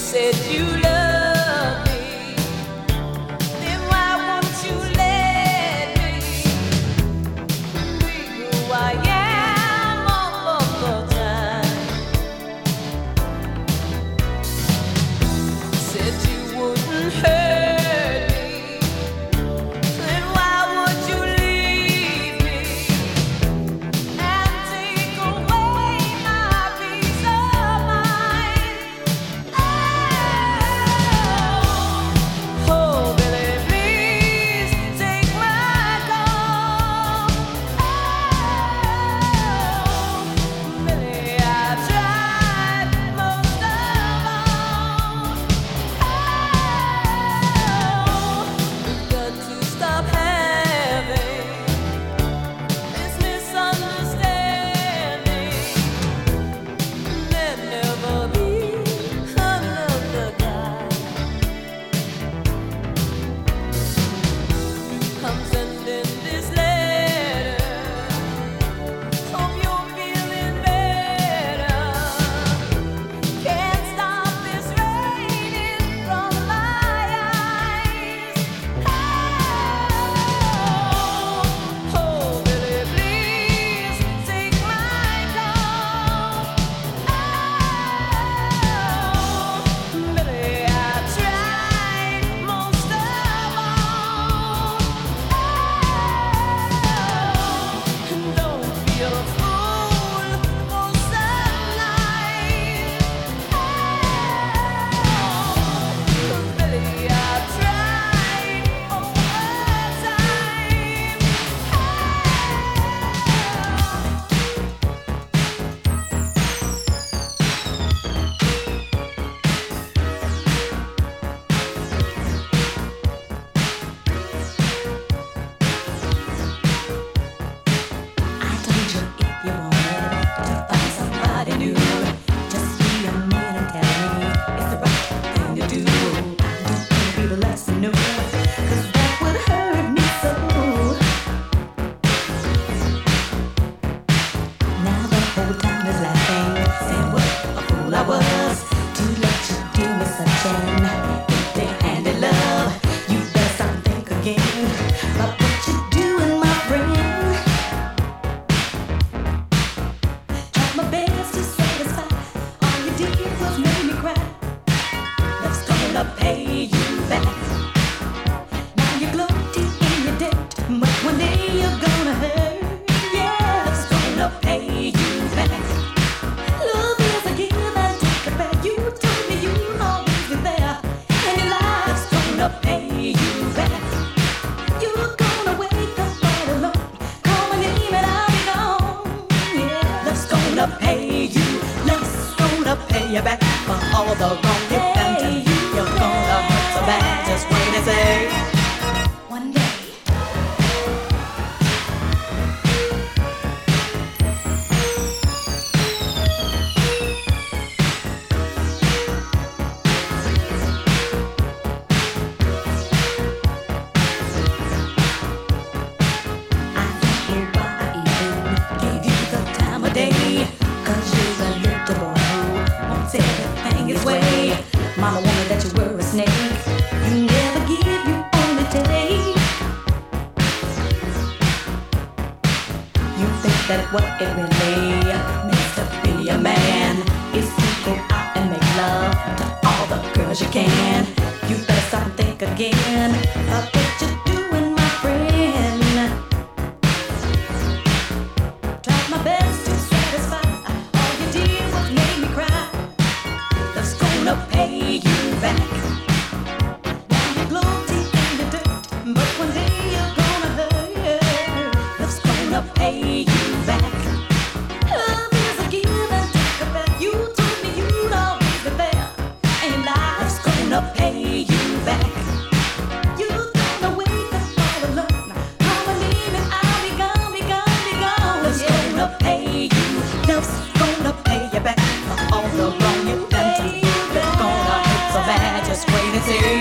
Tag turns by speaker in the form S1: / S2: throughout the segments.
S1: said you love me, then why won't you let me be who I am all of the time? Said you wouldn't hurt me, then why would you leave me and take away my peace of mind? Oh, Billy, please take my call. Oh, Billy, I tried most of all. We've got to stop having this misunderstanding. There'll never be another guy. I'm sending this letter. Hope you're feeling better. Can't stop this raining from my eyes. Oh, Billy, please take my call. Oh, Billy, I tried most of all. Don't feel a fool for some night. Billy, I tried I told you if you wanted to find somebody new, just be a man and tell me it's the right thing to do. Don't be the less to know, 'cause that would hurt me so. Now the whole time is laughing, saying what a fool I was to let you do me such an empty-handed love. You better stop and think again about what you're doing, my friend. Tried my best to satisfy. All you did was make me cry. Love's gonna pay you back. Now you're gloating in your debt, but one day you're gonna hurt. Yeah, love's gonna pay you back. Love is a give and take it back. You told me you'd always be there, and your life's gonna pay you back. You're gonna wake up all alone, call my name and I'll be gone. Yeah, love's gonna pay you. Love's gonna pay you back for all the wrong you've done to me. You're gonna hurt so bad, just wait and see. One day. I don't know why I even gave you the time of day, 'cause you're a little boy who wants everything his way. Mama wanted that you were a snake. You never give, you only take. You think that what it really means to be a man is to go out and make love to all the girls you can. You better stop and think again about what you're doing, my friend. Tried my best to satisfy. All you did was make me cry. Love's gonna pay you back. Now you're gloating in the dirt, but one day you're gonna hurt. Love's gonna pay you back. Love is a give and take it back. You told me you'd always be there, and your life's gonna pay you back. You're gonna wake up all alone, call my name and I'll be gone, be gone, be gone. Love's gonna pay you. Love's gonna pay you back for all the wrong you've done to me. You're gonna hurt so bad, just wait and see.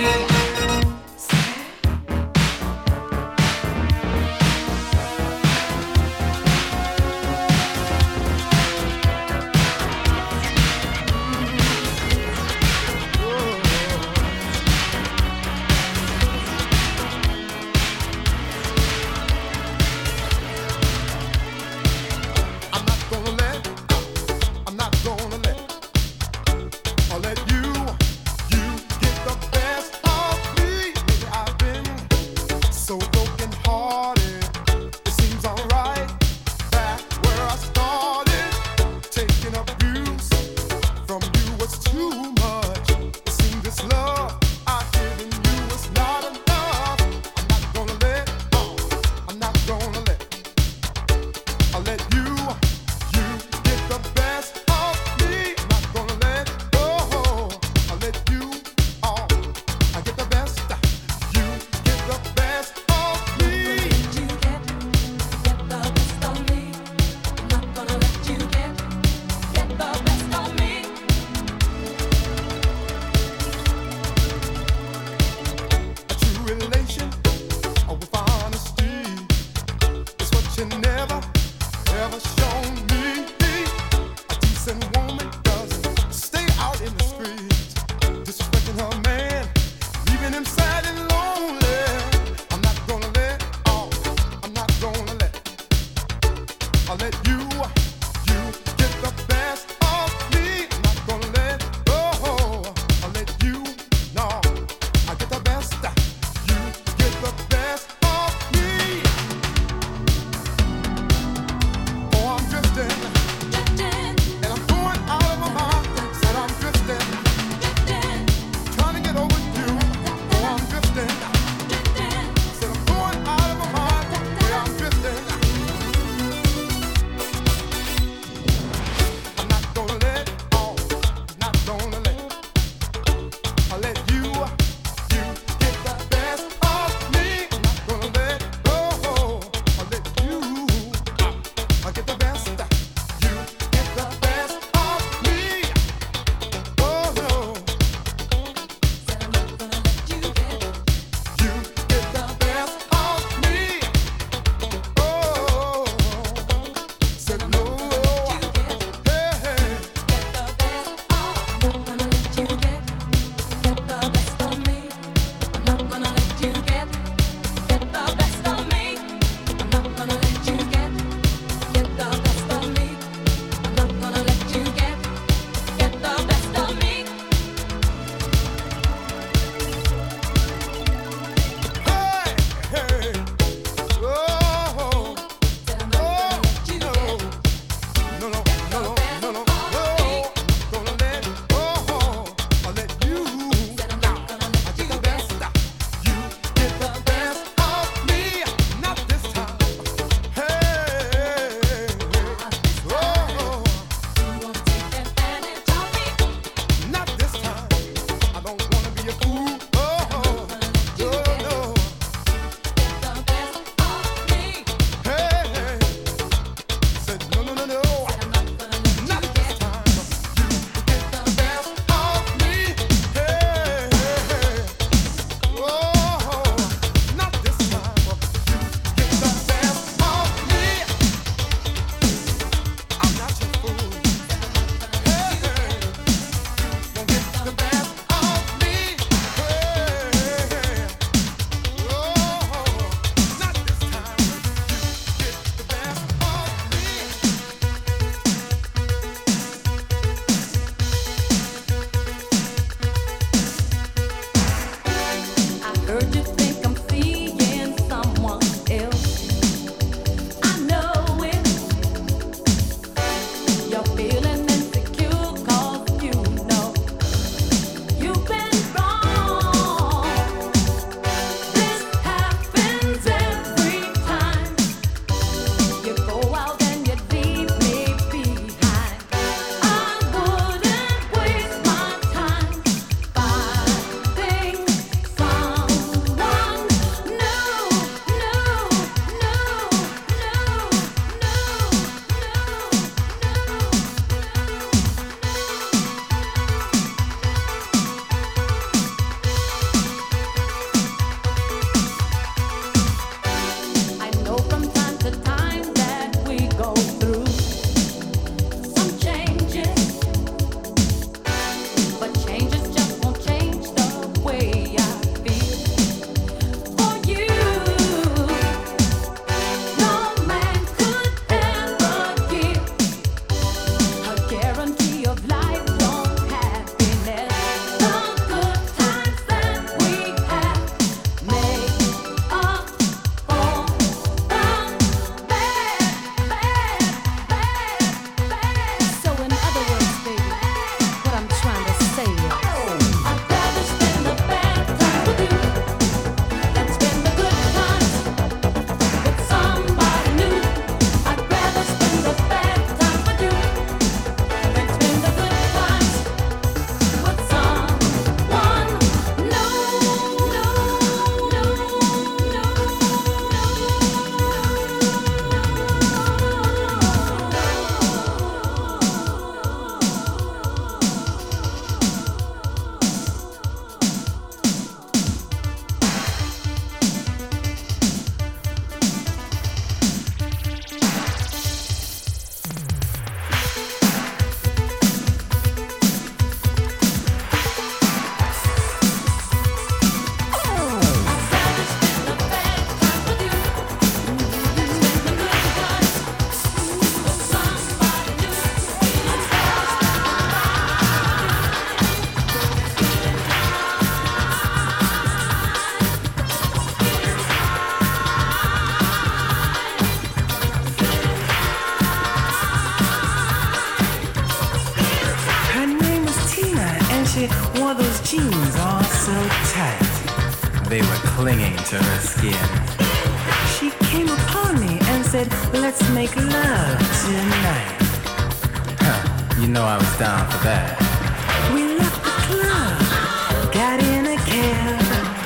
S2: she wore those jeans all so tight. They were clinging to her skin. She came upon me and said, let's make love tonight. Huh, you know I was down for that. We left the club, got in a cab.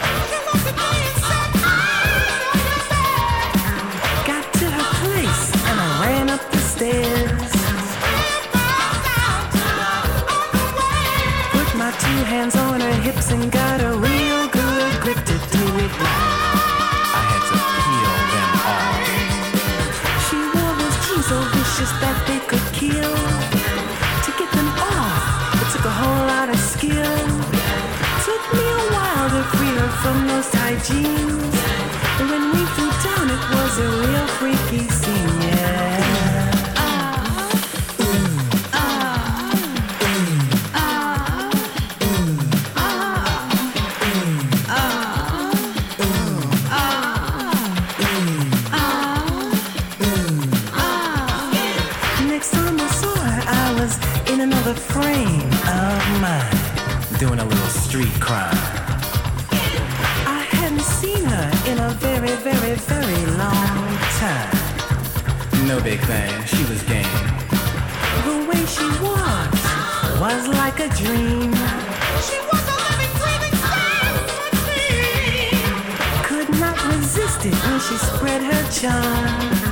S2: Got to her place and I ran up the stairs. Put my 2 hands on her hips and got a real good grip to do it right. I had to peel them off. She wore those jeans so vicious that they could kill. To get them off, it took a whole lot of skill. Took me a while to free her from those tight jeans. And when we flew down, it was a real freaky scene, yeah. Another frame of mind, doing a little street crime. I hadn't seen her in a very, very, very long time. No big thing, she was game. The way she was like a dream. She was a living, breathing fantasy. Could not resist it when she spread her charm.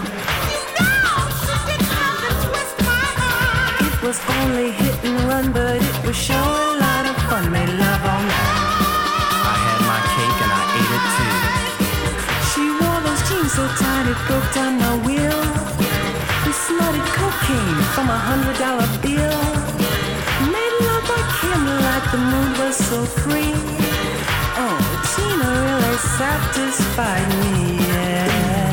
S2: It was only hit and run, but it was sure a lot of fun. Made love all night. I had my cake and I ate it too. She wore those jeans so tight it broke down my wheel. We snorted cocaine from $100 bill. Made love by candlelight, the mood was so free. Oh, Tina really satisfied me, yeah.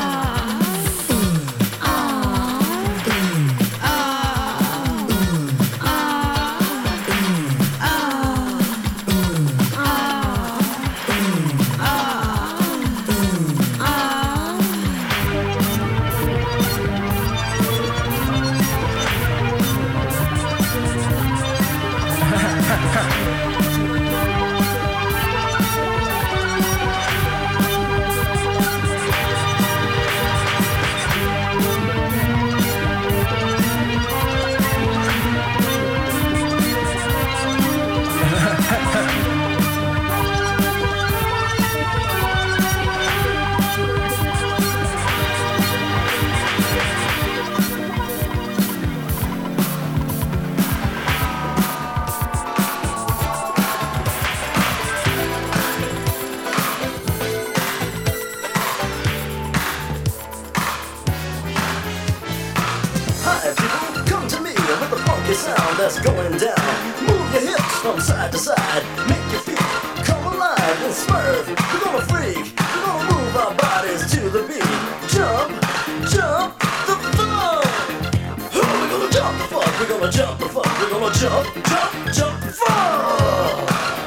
S3: That's going down. Move your hips from side to side. Make your feet come alive and swerve. We're gonna freak. We're gonna move our bodies to the beat. Jump, jump the funk. We're gonna jump the funk. We're gonna jump the funk. We're gonna jump, jump, jump the funk.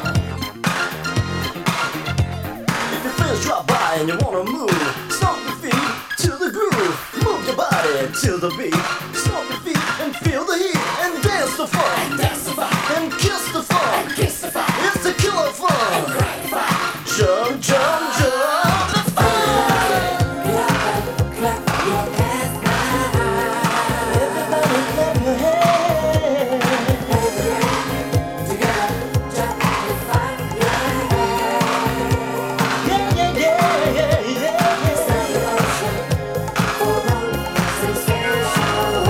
S3: If your friends drop by and you wanna move, stomp your feet to the groove. Move your body to the beat. Stomp your feet and feel the heat. And dance the funk. And dance the funk. And kiss the funk. And kiss the funk. It's the killer funk. And crack the funk. Jump, jump, jump the funk. Clap your hands high. Everybody clap your hands. Together, jump the funk. Yeah, yeah, yeah, yeah, yeah. Celebration for the sensation.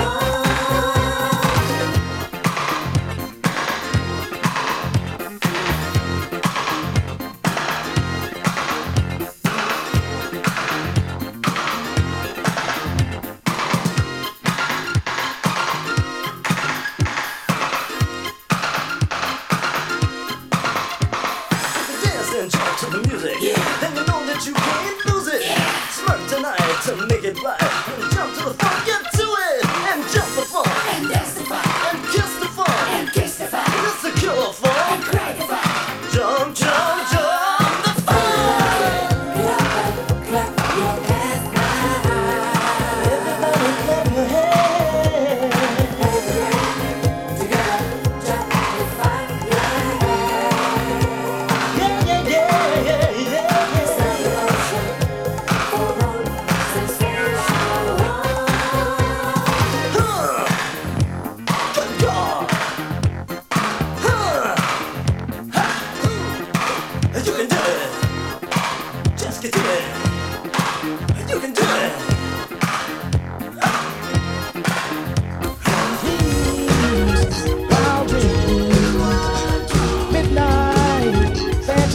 S3: And jump to the music, yeah. Then you know that you can't lose it, yeah. Smirk tonight to make it right. And jump to the funk, get to it. And jump the funk. And dance the funk. And kiss the funk. And kiss the funk. It's the killer funk. And cry the funk. Jump, jump, jump the funk. Clap your hands high. Everybody clap your hands. Together, jump the funk.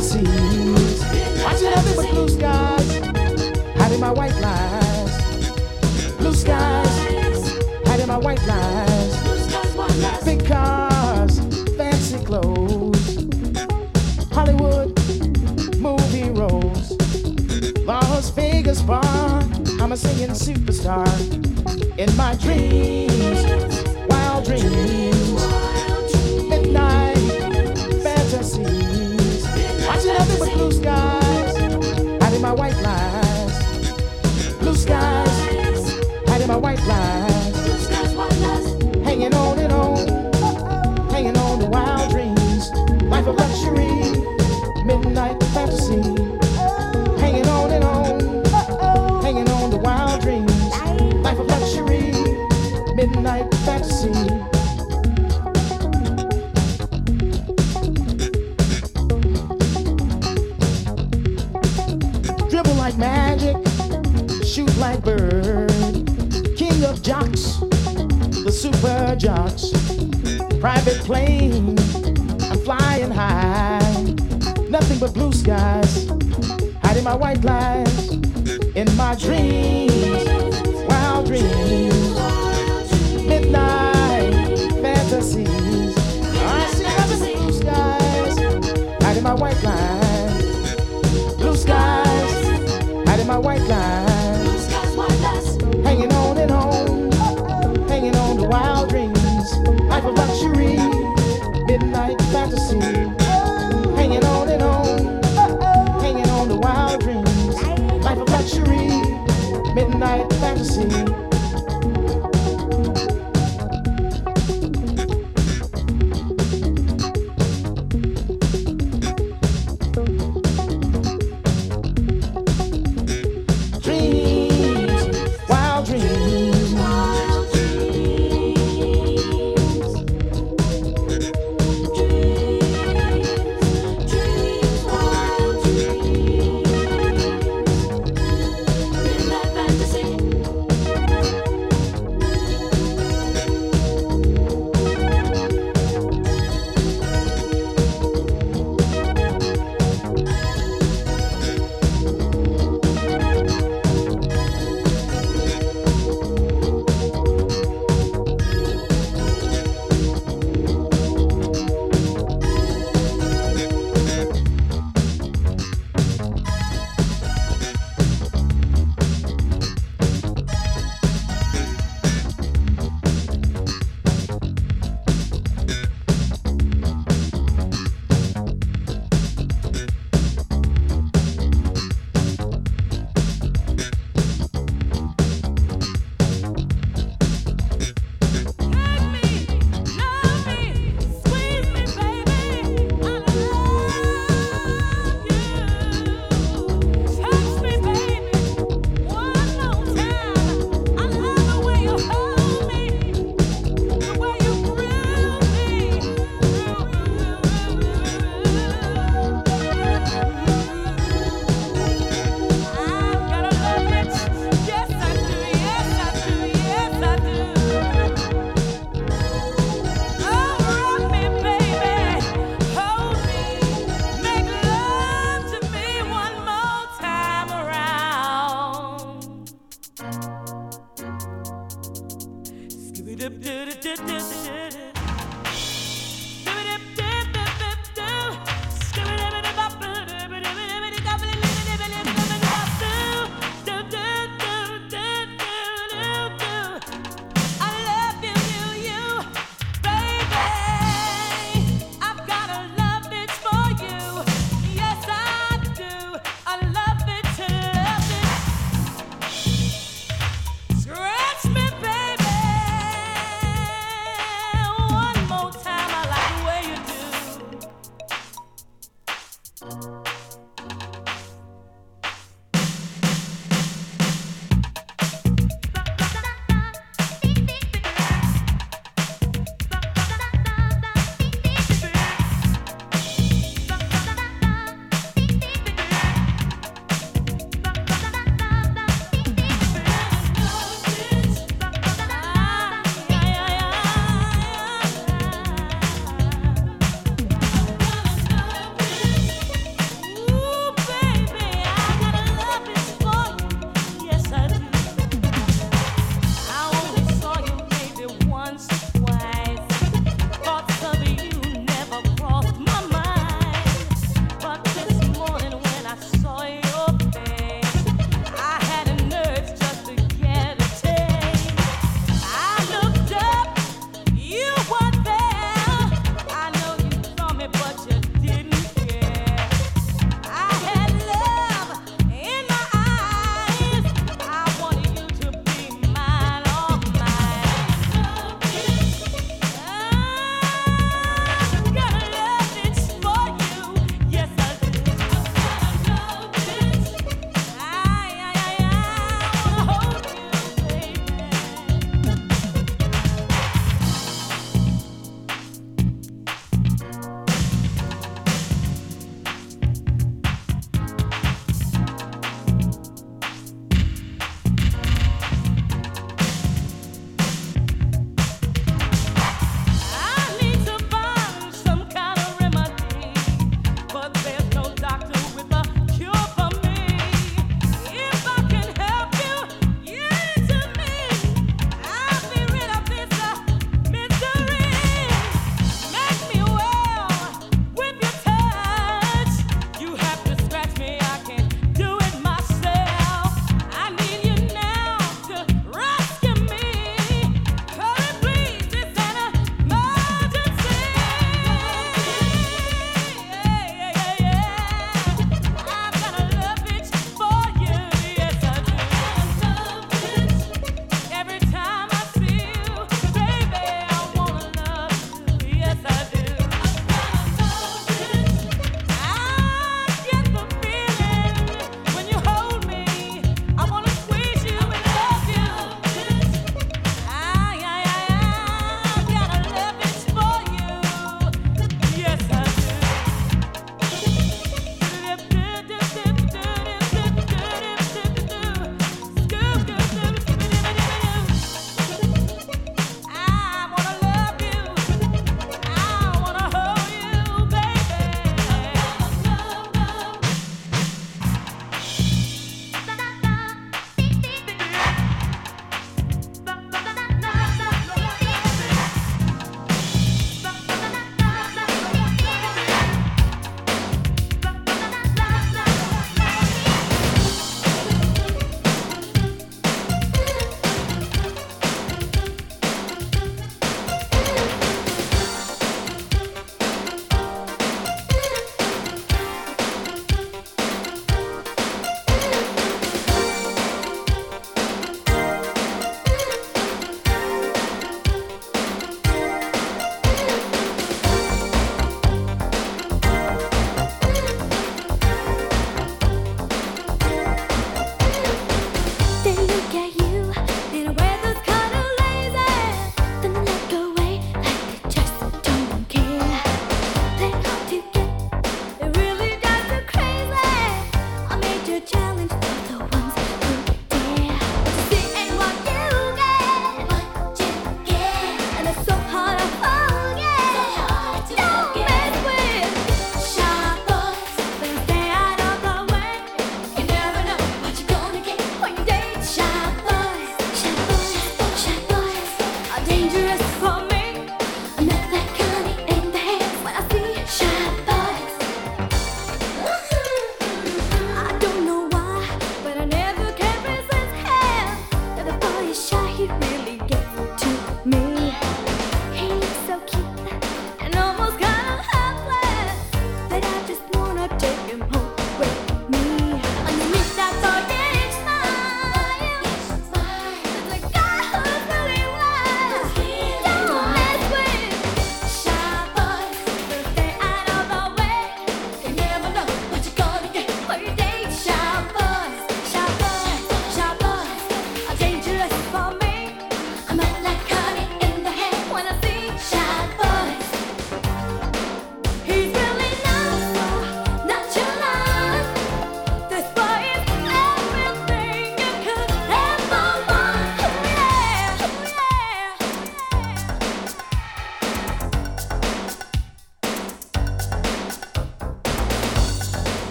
S2: fantasies. Watching nothing but blue skies, hiding my white lies. Blue skies, hiding my white lies. Big cars, fancy clothes, Hollywood movie roles, Las Vegas bar. I'm a singing superstar in my dreams, wild dreams, midnight fantasies. Watching nothing but blue skies, hiding my white lies. Blue skies, hiding my white lies. Hanging on and on, hanging on to wild dreams. Life of luxury, midnight fantasy. Hanging on and on, hanging on to wild dreams. Life of luxury, midnight fantasy. Dribble like magic, shoot like bird. King of jocks, the super jocks. Private plane, I'm flying high. Nothing but blue skies, hiding my white lies. In my dreams, wild dreams, midnight fantasies. I see nothing but blue skies, hiding my white lies. Blue skies, hiding my white lies. Hanging on and on, hanging on to wild dreams. Life of luxury, midnight fantasy. Hanging on and on, hanging on to wild dreams. Life of luxury, midnight fantasy. Dreams, wild dreams.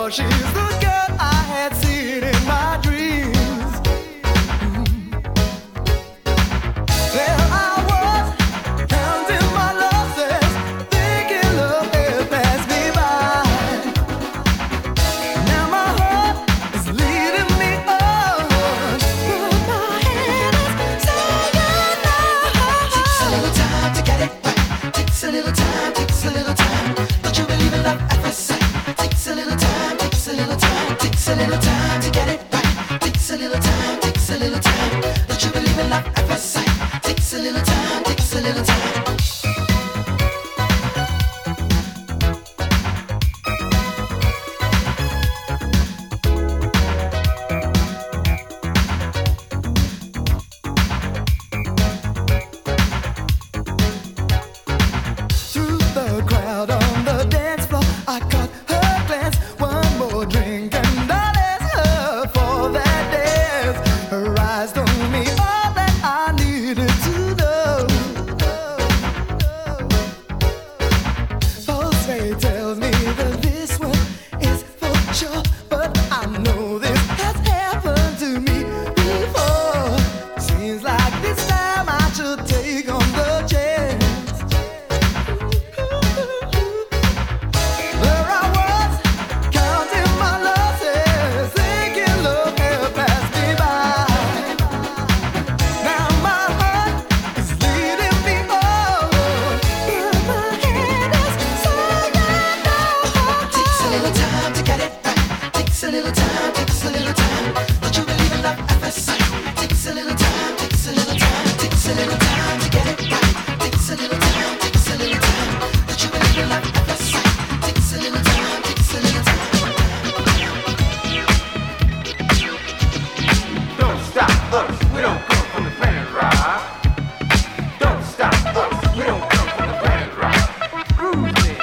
S2: she's the girl I had seen in my dreams. There I was, counting my losses, thinking love had passed me by. Now my heart is leading me on, but my head is saying no.
S3: Takes a little time to get it right. Takes a little time, takes a little time. Don't you believe in love at first sight? Takes a little time, takes a little time, takes a little time to get it right. Takes a little time, takes a little time. Don't you believe in love at first sight? Takes a little time, takes a little time.
S2: Through the crowd on the dance floor, I caught her glance. One more drink and I'll ask her for that dance. Her eyes told me all that I needed to know. Pulse rate tells me that this one is for sure, but I know this has happened to me before. Seems like this time I should take on the chance. There I was, counting my losses, thinking love had passed me by. Now my heart is leading me on, but my head is saying no.
S3: Takes a little time to get it right. Takes a little time, takes a little time. Don't you believe in love at first sight? Takes a little time, takes a little time, takes a little time to get it right. Takes a little time, takes a little time. Don't you believe in love at first sight? Takes a little time, takes a little time.
S4: Don't stop us, we don't come from the planet rock. Don't stop us, we don't come from the planet rock. Cruise there.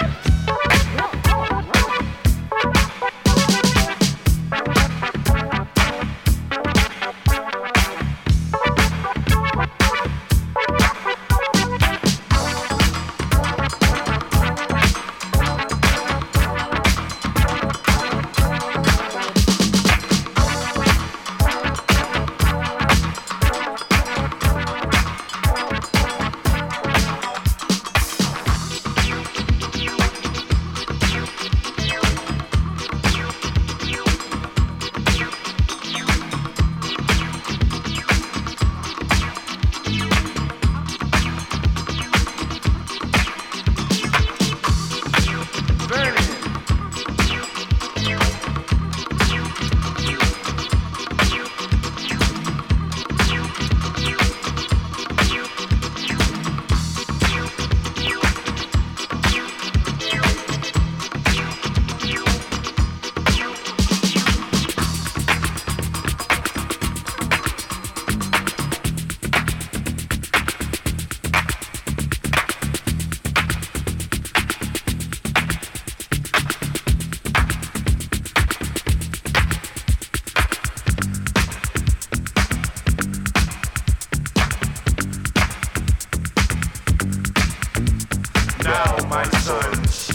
S5: Now, my sons,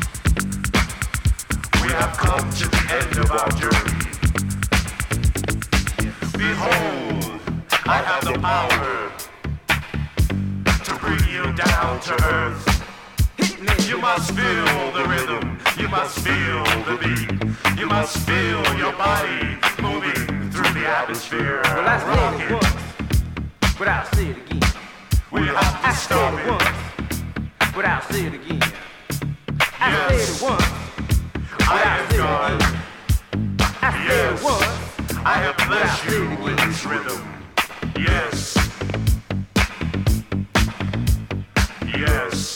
S5: we have come to the end of our journey. Behold, I have the power to bring you down to earth. You must feel the rhythm, you must feel the beat, you must feel your body moving through the atmosphere.
S4: Well, I said it once, but I'll say it again.
S5: We have to
S4: I
S5: stop
S4: said it
S5: it.
S4: once, but I'll say it again. I
S5: Yes.
S4: said it once, but
S5: I
S4: I'll
S5: am
S4: say it
S5: God.
S4: again. I said
S5: Yes.
S4: it once,
S5: I have blessed you with this rhythm. Yes. Yes.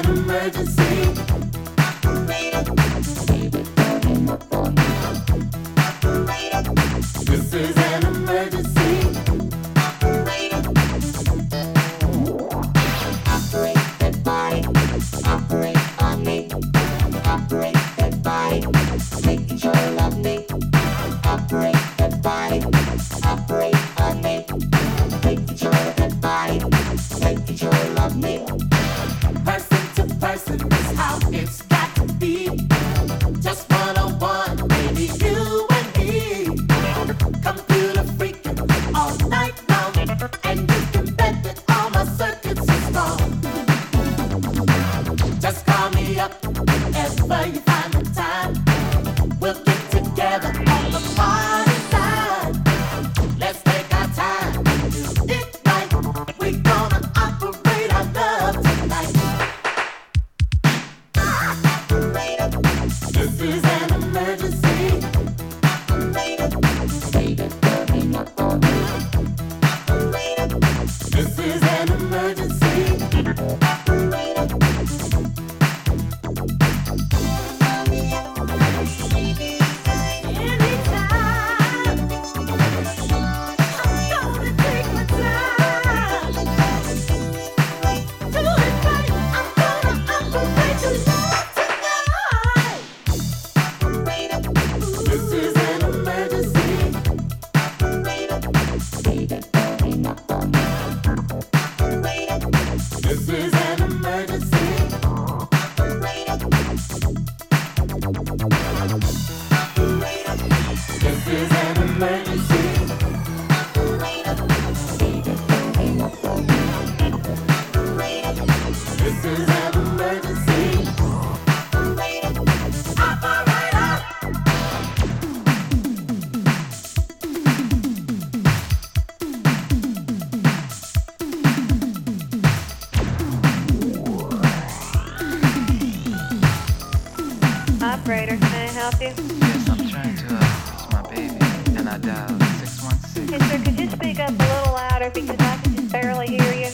S6: Operator, can I help you?
S7: Yes, I'm trying to, it's my baby, and I dialed 616.
S6: Hey, sir, could you speak up a little louder because I can just barely hear you?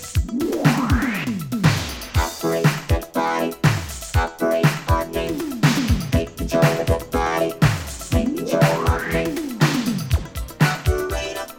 S3: Operate that body, operate on me. Take control of that body, take control of me. Operate up.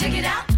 S1: Check it out.